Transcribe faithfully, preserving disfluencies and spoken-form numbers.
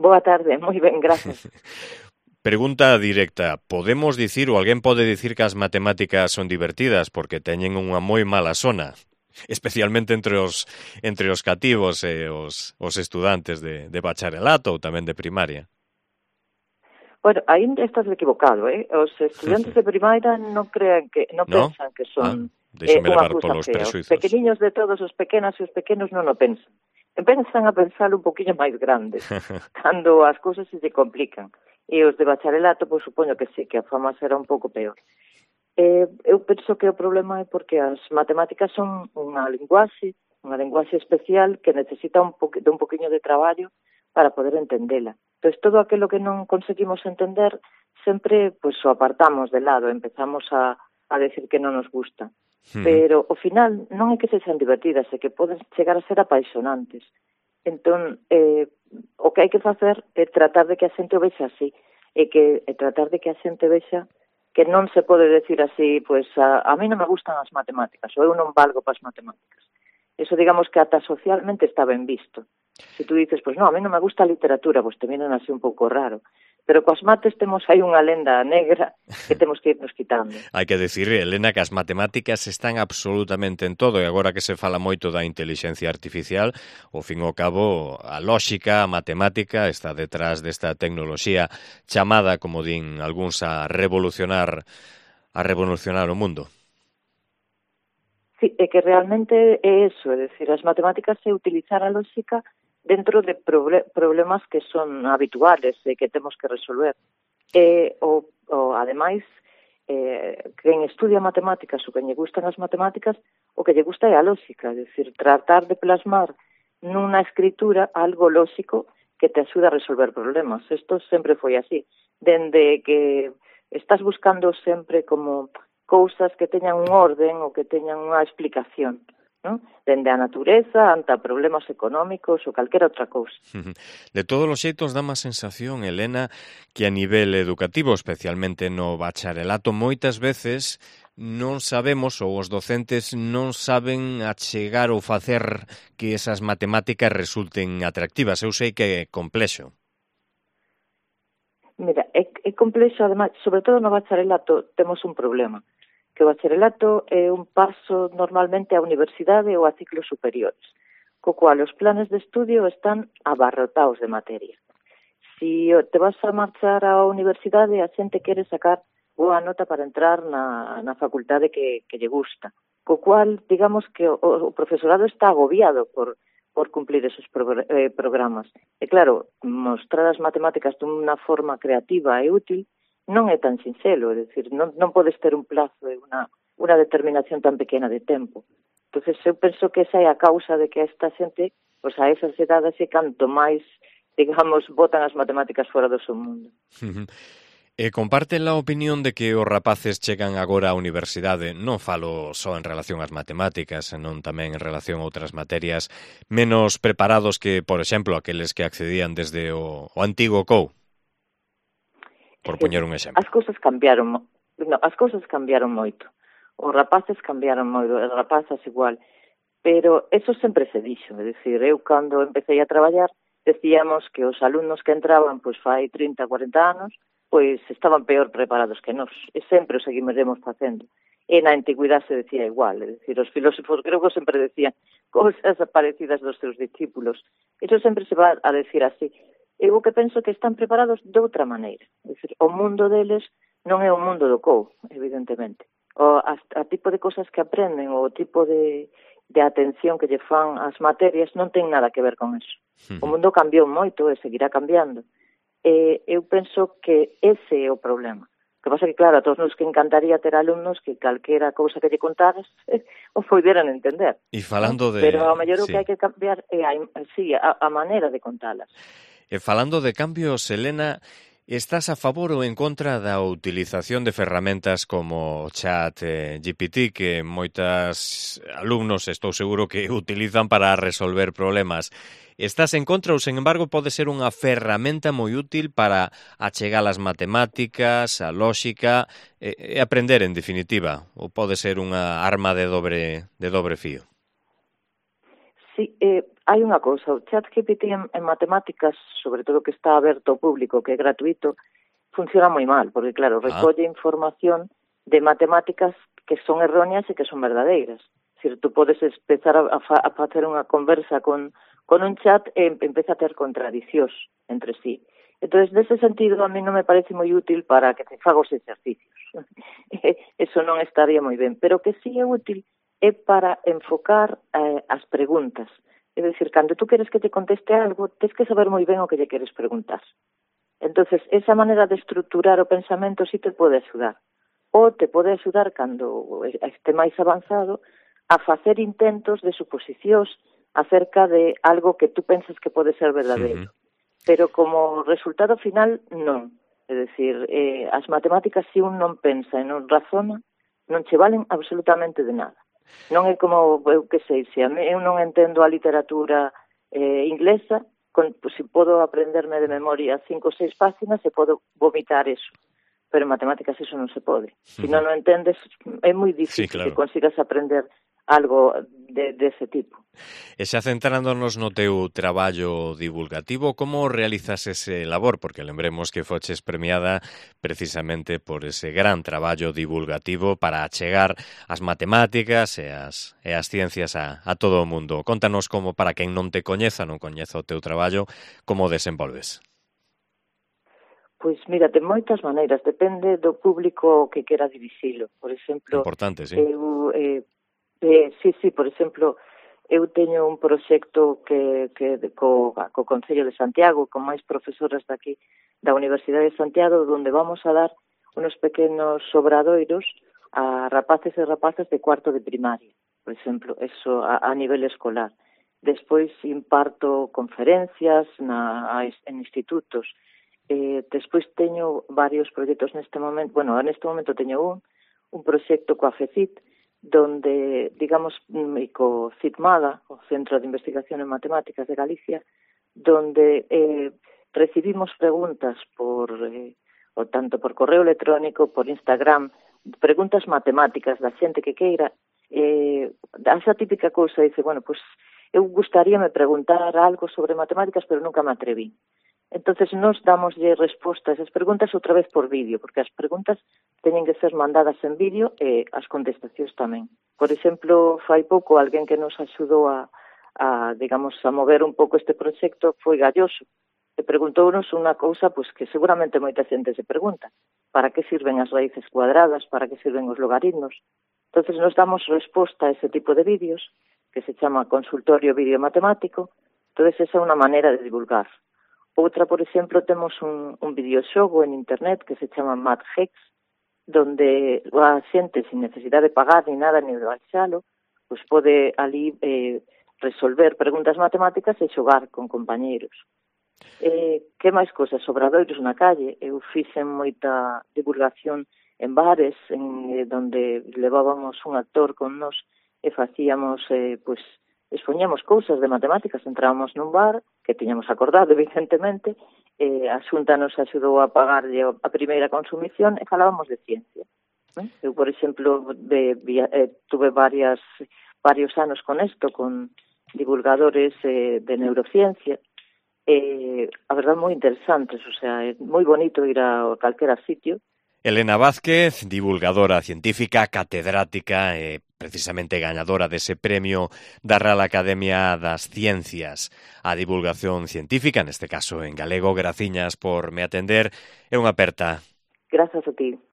Boa tarde, moi ben, grazas. Pregunta directa. Podemos dicir, ou alguén pode dicir que as matemáticas son divertidas porque teñen unha moi mala sona, especialmente entre os entre os cativos e os, os estudantes de, de bacharelato ou tamén de primaria? Bueno, aí estás equivocado, eh? Os estudantes de primaria non crean que, non ¿No? pensan que son Ah, eh, deixome unha levar cousa polos fea. Os prexuizos. pequeniños de todos, os pequenas e os pequenos non o pensan. Pensan a pensar un poquinho máis grandes, cando as cousas se lle complican. E os de bacharelato, pois supoño que sí, que a fama será un pouco peor. Eh, eu penso que o problema é porque as matemáticas son unha linguaxe, unha linguaxe especial que necesita un, po de un poquinho de traballo para poder entendela. Entón, todo aquilo que non conseguimos entender, sempre pues, o apartamos de lado, empezamos a, a decir que non nos gusta. Uh-huh. Pero, ao final, non é que se sean divertidas, é que poden chegar a ser apaixonantes. Entón, eh, o que hai que facer é tratar de que a xente o vexa así, e que e tratar de que a xente vexa que non se pode decir así, pues, a, a mí non me gustan as matemáticas, ou eu non valgo para as matemáticas. Eso, digamos, que ata socialmente está ben visto. Se tú dices, pois pues, non, a mí non me gusta a literatura, pois pues te miran así un pouco raro. Pero coas mates temos aí unha lenda negra que temos que irnos quitando. Hai que decir, Elena, que as matemáticas están absolutamente en todo, e agora que se fala moito da intelixencia artificial, ao fin e ao cabo, a lóxica, a matemática, está detrás desta tecnoloxía chamada, como din algúns, a revolucionar a revolucionar o mundo. Sí, é que realmente é eso, é dicir, as matemáticas é utilizar a lógica dentro de proble problemas que son habituales e que temos que resolver. E, o, o, ademais, eh, quen estudia matemáticas ou quen lle gustan as matemáticas, o que lle gusta é a lógica, é dicir, tratar de plasmar nunha escritura algo lógico que te axuda a resolver problemas. Isto sempre foi así. Dende que estás buscando sempre como cousas que teñan un orden ou que teñan unha explicación, ¿no? Dende a natureza, ante problemas económicos ou calquera outra cousa. De todos os xeitos, dá má sensación, Elena, que a nivel educativo, especialmente no bacharelato, moitas veces non sabemos ou os docentes non saben achegar ou facer que esas matemáticas resulten atractivas. Eu sei que é complexo. Mira, é, é complexo, ademais, sobre todo no bacharelato temos un problema, que o bacharelato é un paso normalmente á universidade ou a ciclos superiores, co cual os planes de estudio están abarrotados de materia. Si te vas a marchar á universidade, a xente quere sacar boa nota para entrar na, na facultade que, que lle gusta, co cual, digamos que o, o profesorado está agobiado por, por cumplir esos pro, eh, programas. E claro, mostrar as matemáticas dunha forma creativa e útil non é tan sinxelo, é dicir, non, non podes ter un plazo e unha, unha determinación tan pequena de tempo. Entón, eu penso que esa é a causa de que esta xente, pois a esas edades, e canto máis, digamos, botan as matemáticas fora do seu mundo. E comparten a opinión de que os rapaces chegan agora á universidade, non falo só en relación ás matemáticas, senón tamén en relación a outras materias, menos preparados que, por exemplo, aqueles que accedían desde o, o antigo C O U? Por poñer un exemplo. As cousas cambiaron, no, as cousas cambiaron moito. Os rapaces cambiaron moito, as rapazas igual. Pero eso sempre se dixo, é dicir, eu cando empecé a traballar, decíamos que os alumnos que entraban, pois fai trinta, cuarenta anos, pois estaban peor preparados que nós. E sempre o seguiremos facendo. E na antigüidade se decía igual, é dicir, os filósofos gregos sempre decían cousas parecidas dos seus discípulos. Eso sempre se va a decir así. Eu o que penso que están preparados de outra maneira. É dicir, o mundo deles non é o mundo do C O U, evidentemente. O a, a tipo de cosas que aprenden, o tipo de, de atención que lle fan as materias non ten nada que ver con eso. O mundo cambiou moito e seguirá cambiando. E eu penso que ese é o problema. O que pasa que, claro, a todos nos que encantaría ter alumnos que calquera cousa que lle contaras eh, o poderan entender. E falando de... Pero ao mellor sí. o que hai que cambiar é a, sí, a, a maneira de contalas. E falando de cambios, Elena, estás a favor ou en contra da utilización de ferramentas como Chat G P T, que moitas alumnos, estou seguro, que utilizan para resolver problemas? Estás en contra ou, sen embargo, pode ser unha ferramenta moi útil para achegar as matemáticas, a lóxica e, e aprender, en definitiva? Ou pode ser unha arma de dobre, de dobre fío? Sí, Sí, eh, hai unha cousa, o ChatGPT en, en matemáticas, sobre todo que está aberto ao público, que é gratuito, funciona moi mal, porque claro, Ah. recolle información de matemáticas que son erróneas e que son verdadeiras. Es decir, tú podes empezar a, a, a facer unha conversa con, con un chat e empeza a ter contradicións entre sí. Entonces, nese sentido, a mí non me parece moi útil para que te faga os exercicios. Eso non estaría moi ben. Pero que sí é útil é para enfocar eh, as preguntas. É dicir, cando tú queres que te conteste algo, tens que saber moi ben o que lle queres preguntar. Entonces, esa manera de estruturar o pensamento sí te pode axudar. Ou te pode axudar, cando este máis avanzado, a facer intentos de suposicións acerca de algo que tú pensas que pode ser verdadeiro. Uh-huh. Pero como resultado final, non. É dicir, eh, as matemáticas, se un non pensa e non razona, non che valen absolutamente de nada. Non é como, eu que sei, se a mí, eu non entendo a literatura eh, inglesa, con, pues, se podo aprenderme de memoria cinco ou seis páxinas, se podo vomitar eso. Pero en matemáticas eso non se pode. Se non o entendes, é moi difícil sí, claro. que consigas aprender algo de, de ese tipo. E xa centrándonos no teu traballo divulgativo, como realizas ese labor? Porque lembremos que foches premiada precisamente por ese gran traballo divulgativo para achegar as matemáticas e as, e as ciencias a, a todo o mundo. Contanos como, para quen non te coñeza, non coñeza o teu traballo, como desenvolves? Pois mira, de moitas maneiras, depende do público que quera dirixilo. Por exemplo, importante, sí. eu, eh, eh, sí, sí, por exemplo, eu teño un proxecto que, que co, co Concello de Santiago, con máis profesoras daqui da Universidade de Santiago, onde vamos a dar unos pequenos obradoiros a rapaces e rapazas de cuarto de primaria, por exemplo, eso a, a nivel escolar. Despois imparto conferencias na, a, en institutos. Eh, despois teño varios proxectos neste momento, bueno, neste momento teño un, un proxecto coa FECIT, donde, digamos, co CITMADA, o Centro de Investigación en Matemáticas de Galicia, donde eh, recibimos preguntas por, eh, o tanto por correo electrónico, por Instagram, preguntas matemáticas da xente que queira, eh, esa típica cousa, dice, bueno, pues eu gustaríame preguntar algo sobre matemáticas, pero nunca me atreví. Entonces nos damoslle resposta a esas preguntas outra vez por vídeo, porque as preguntas teñen que ser mandadas en vídeo e as contestacións tamén. Por exemplo, fai pouco alguén que nos axudou a, a digamos, a mover un pouco este proxecto foi Galloso, e preguntounos unha cousa pois, que seguramente moita xente se pregunta. Para que sirven as raíces cuadradas? Para que sirven os logaritmos? Entonces nos damos resposta a ese tipo de vídeos, que se chama consultorio vídeo matemático. Entonces esa é unha maneira de divulgar. Outra, por exemplo, temos un, un videoxogo en internet que se chama MathHex, donde a xente, sin necesidade de pagar ni nada, ni de baixalo, pues pode ali eh, resolver preguntas matemáticas e xogar con compañeiros. Eh, que máis cosas? Obradoiros na calle. Eu fixen moita divulgación en bares, en, eh, donde levábamos un actor con nos e facíamos, eh, pues, expoñamos cousas de matemáticas, entrábamos nun bar, que tiñamos acordado, evidentemente, eh, a Xunta nos axudou a pagarlle a primeira consumición e falábamos de ciencia. ¿Eh? Eu, por exemplo, de, eh, tuve varias, varios anos con isto, con divulgadores eh, de neurociencia, eh, a verdade moi interesantes, o sea, é moi bonito ir a calquera sitio. Elena Vázquez, divulgadora científica, catedrática e eh, precisamente gañadora dese premio da Real Academia das Ciencias a divulgación científica, neste caso en galego. Graciñas por me atender. É unha aperta. Grazas a ti.